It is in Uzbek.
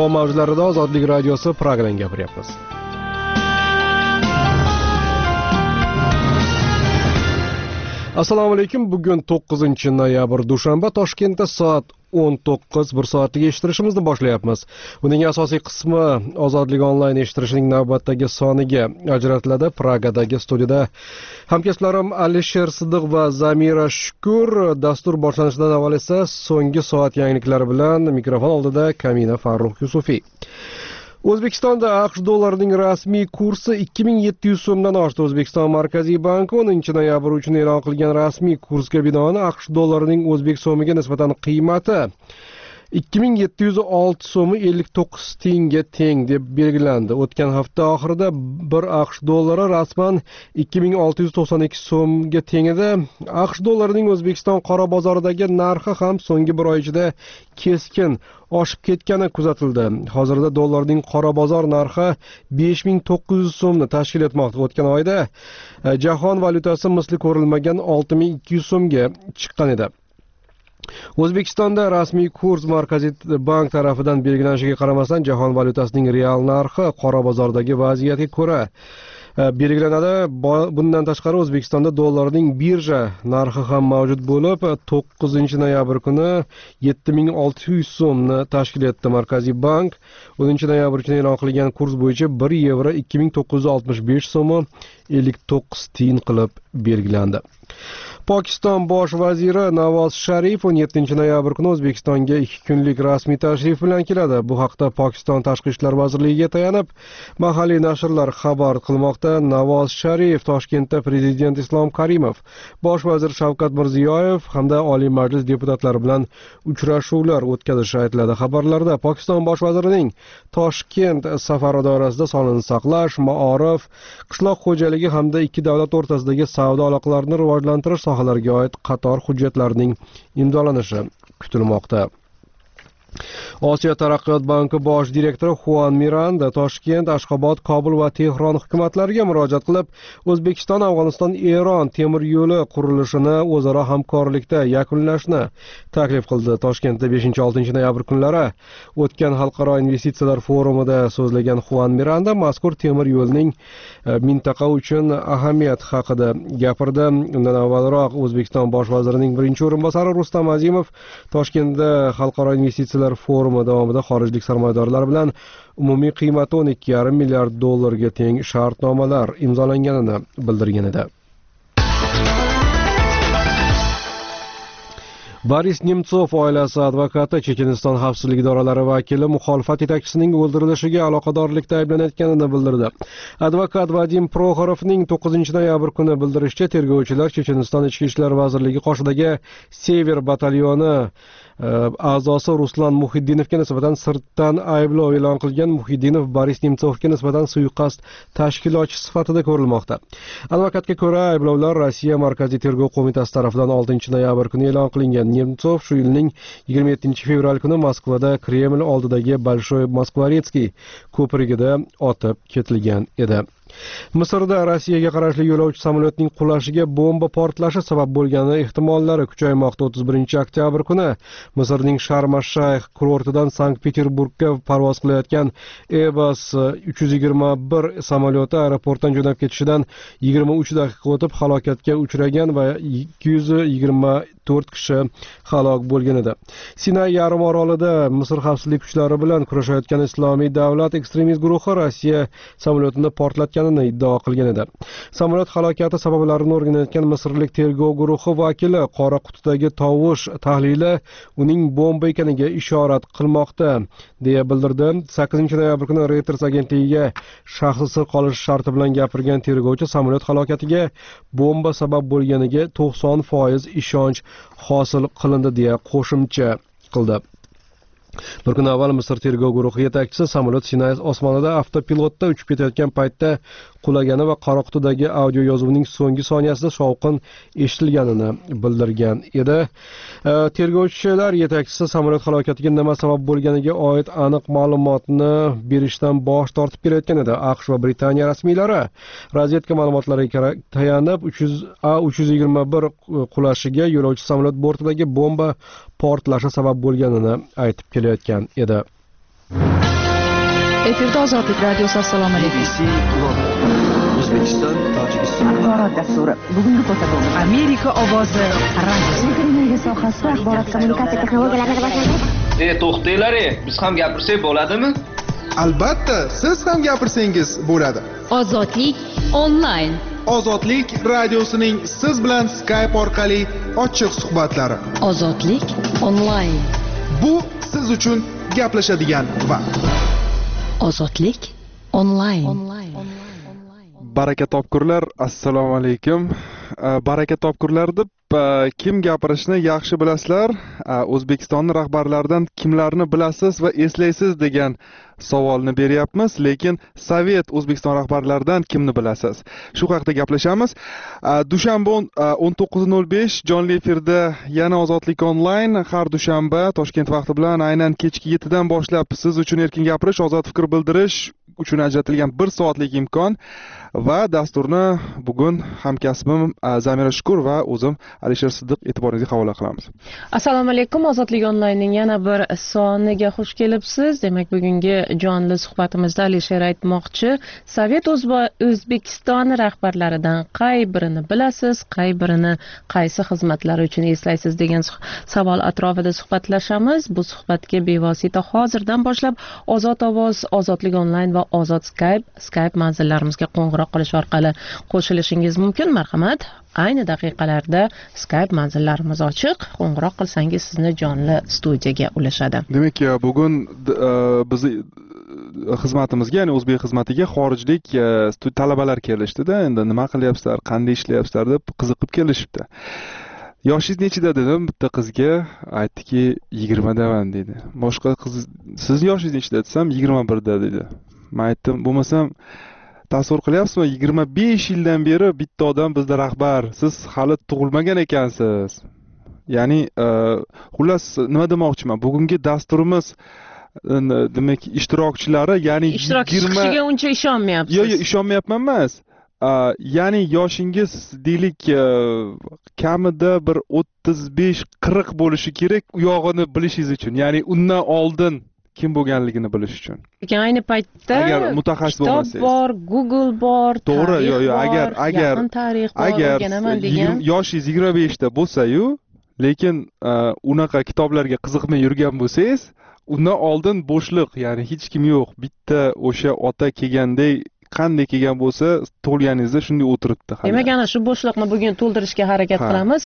Havo mavjlarida Ozodlik radiosi Pragadan gapiryapmiz. Assalomu alaykum. Bugun 9-noyabr dushanba. Toshkentda soat 19 1 soatlik eshittirishimizni boshlayapmiz. Uning asosiy qismi Ozodlik onlayn eshittirishining navbatdagi soniga ajratiladi. Pragadagi studiyada hamkasblarim Alisher Sidiq va Zamira Shukur. Dastur boshlanishidan avval esa so'nggi soat yangiliklari bilan mikrofon oldida Kamina Farruh Yusufiy. O'zbekistonda AQSh dollarining rasmiy kursi 2700 so'mdan oshdi. O'zbekiston Markaziy banki 10-noyabr uchun e'lon qilgan rasmiy kursga binoan AQSh dollarining o'zbek so'miga nisbatan qiymati 2706 so'mi 59 tiyinga teng deb belgilandi. O'tgan hafta oxirida 1 AQSh dollari rasman 2692 so'mga teng edi. AQSh dollarining O'zbekiston qora bozoridagi narxi ham so'nggi bir oy ichida keskin oshib ketgani kuzatildi. Hozirda dollarning qora bozor narxi 5900 so'mni tashkil etmoqda. O'tgan oyda jahon valyutasi misli ko'rilmagan 6200 so'mga chiqqan edi. O'zbekistonda rasmiy kurs Markaziy bank tarafidan belgilanishiga qaramasdan jahon valyutasining real narxi qora bozordagi vaziyatga ko'ra belgilanadi. Bundan tashqari O'zbekistonda dollarning birja narxi ham mavjud bo'lib, 9-noyabr kuni 7600 so'mni tashkil etdi. Markaziy bank 10-noyabr kuni e'lon qilgan kurs bo'yicha 1 yevro 2965 so'mi 59 tiyin qilib belgilandi. Pokiston bosh vaziri Navoz Sharif 17-noyabr kuni O'zbekistonga 2 kunlik rasmiy tashrif bilan keladi. Bu haqda Pokiston Tashqi ishlar vazirligiga tayanib mahalliy nashrlar xabar qilmoqda. Navoz Sharif Toshkentda prezident Islom Karimov, bosh vazir Shavkat Mirziyoyev hamda Oliy Majlis deputatlari bilan uchrashuvlar o'tkazishi aytiladi. Xabarlarda Pokiston bosh vazirining Toshkent safari doirasida sog'liqni saqlash, maorif, qishloq xo'jaligi hamda ikki davlat o'rtasidagi savdo aloqalarini rivojlantirish sohalarga oid qator hujjatlarning imzolanishi kutilmoqda. Osiyo taraqqiyot banki bosh direktori Juan Miranda Toshkent, Ashxobod, Kobul va Tehron hukumatlariga murojaat qilib, O'zbekiston, Afg'oniston, Eron temir yo'li qurilishini o'zaro hamkorlikda yakunlashni taklif qildi. Toshkentda 5-6 kunlari o'tgan xalqaro investitsiyalar forumida so'zlagan Juan Miranda mazkur temir yo'lning mintaqa uchun ahamiyati haqida gapirdi. Undan avvalroq O'zbekiston bosh vazirining birinchi o'rinbosari Rustam Azimov Toshkentda xalqaro investitsiyalar forumi davomida xorijlik sarmoyadorlar bilan umumiy qiymati 12,5 milliard dollarga teng shartnomalar imzolanganini bildirgan edi. Boris Nemtsov oilasi advokati Checheniston xavfsizlik idoralari vakili muxolifat yetakchisining o'ldirilishiga aloqadorlikda ayblanayotganini bildirdi. Advokat Vadim Prokhorovning 9-noyabr kuni bildirishicha, tergovchilar Checheniston Ichki ishlar vazirligi qoshidagi Sever batalyoni a'zosi Ruslan Muhiddinovga nisbatan sirtdan ayblov e'lon qilgan. Muhiddinov Boris Nemtsovga nisbatan suiqasd tashkilotchi sifatida ko'rilmoqda. Advokatga ko'ra, ayblovlar Rossiya Markaziy tergov qo'mitasi tomonidan 6-noyabr kuni e'lon qilingan. Nemtsov shu yilning 27-fevral kuni Moskvada Kreml oldidagi Bolshoy Moskvaretskiy ko'prigida otib ketilgan edi. Misrda Rossiyaga qarashli yo'lovchi samolyotining qulashiga bomba portlashi sabab bo'lgani ehtimollari kuchaymoqda. 31-oktyabr kuni Misrning Sharm-ash-Shayx kurortidan Sankt-Peterburgga parvoz qilayotgan Airbus 321 samolyoti aeroportdan jo'nab ketishidan 23 daqiqa o'tib halokatga uchragan va 224 kishi halok bo'lgan edi. Sinay yarim orolida Misr xavfsizlik kuchlari bilan kurashayotgan Islomiy davlat ekstremist guruhi Rossiya samolyotini portlatganini iddao qilgan edi. Samolyot halokati sabablarini o'rganayotgan misrlik tergov guruhi vakili qora qutidagi tovush tahlili uning bomba ekaniga ishorat qilmoqda deya bildirdi. 8-noyabr kuni Reuters agentligiga shaxsi sir qolish sharti bilan gapirgan tergovchi samolyot halokatiga bomba sabab bo'lganiga 90% ishonch hosil qilindi deya qo'shimcha qildi. Bir kun avval Misr tergov guruhi yetakchisi samolyot Sinay osmonida avtopilotda uchib ketayotgan paytda qulagani va qora qutidagi audio yozuvning so'nggi soniyasida shovqin eshitilganini bildirgan edi. Tergovchilar yetakchisi samolyot halokatiga nima sabab bo'lganiga oid aniq ma'lumotni berishdan bosh tortib kelayotgan edi. AQSh va Britaniya rasmiylari razvedka ma'lumotlariga tayanib A321 qulashiga yo'lovchi samolyot bortidagi bomba portlashi sabab bo'lganini aytib kelayotgan edi. Efirda Ozodlik radiosi. Assalomu alaykum. BBC O'zbekiston, Tojikiston axborot dasturi. Bugungi ko'rsatuvimiz Amerika ovozi radiosi. Televiziya sohasida axborot kommunikatsiya texnologiyalarini rivojlantirish. To'xtanglar, biz ham gapirsak bo'ladimi? Albatta, siz ham gapirsangiz bo'ladi. Ozodlik onlayn. Ozodlik radiosining siz bilan Skype orqali ochiq suhbatlari. Ozodlik onlayn. Bu siz uchun gaplashadigan vaqt. Ozodlik onlayn. Baraka topkurlar, assalomu alaykum. Baraka topkurlar deb kim gapirishni yaxshi bilasizlar? O'zbekistonning rahbarlaridan kimlarni bilasiz va eslaysiz degan savolni beryapmiz, lekin Sovet O'zbekiston rahbarlaridan kimni bilasiz? Shu haqida gaplashamiz. Dushanba 19:05 jonli efirda yana Ozodlik onlayn har dushanba Toshkent vaqti bilan aynan kechki 7 dan boshlab siz uchun erkin gapirish, ozod fikr bildirish uchun ajratilgan 1 soatlik imkon va dasturni bugun hamkasbim Zamira Shukur va o'zim Alisher Siddiq e'tiboringizga havola qilamiz. Assalomu alaykum. Ozodlik onlaynning yana bir soniga xush kelibsiz. Demak, bugungi jonli suhbatimizda Alisher aytmoqchi, Sovet O'zbekiston rahbarlaridan qay birini bilasiz, qay birini qaysi xizmatlari uchun eslaysiz degan savol atrofida suhbatlashamiz. Bu suhbatga bevosita hozirdan boshlab Ozod ovoz, Ozodlik onlayn va Ozod Skype manzillarimizga qo'ng'iroq qilish orqali qo'shilishingiz mumkin. Marhamat, ayni daqiqalarda Skype manzillarimiz ochiq. Qo'ng'iroq qilsangiz sizni jonli studiyaga ulashadi. Demak, bugun biz xizmatimizga, ya'ni o'zbek xizmatiga xorijlik talabalar kelishdi-da. Endi nima qilyapsizlar, qanday ishlayapsizlar deb qiziqib kelishibdi. Yoshingiz nechida dedim, bitta qizga aytdiki 20 daman dedi. Boshqa qiz siz yoshingiz nechida desam 21 da dedi. Men aytdim, bo'lmasam tasavvur qilyapsizmi, 25 yildan beri bitta odam bizda rahbar, siz hali tug'ilmagan ekansiz. Ya'ni xullas nima demoqchiman, bugungi dasturimiz demak ishtirokchilari, ya'ni 20 uncha ishonmayapsiz. Yo'q, ishonmayapman emas. Ya'ni yoshingiz deylik kamida bir 35-40 bo'lishi kerak u yog'ini bilishingiz uchun. Ya'ni undan oldin kim bo'lganligini bilish uchun. Lekin ayni paytda agar mutaxassis bo'lmasangiz, kitob bor, Google bor, to'g'ri, yo'q, agar tarix bor, o'rganaman degan yoshingiz 25 da bo'lsa-yu, lekin unaqa kitoblarga qiziqmay yurgan bo'lsangiz, undan oldin bo'shliq, ya'ni hech kim yo'q. Bitta o'sha ota kelganday qanday kelgan bo'lsa, tug'ilganingizda shunday o'tiribdi. Demak, ana shu bo'shliqni bugun to'ldirishga harakat qilamiz.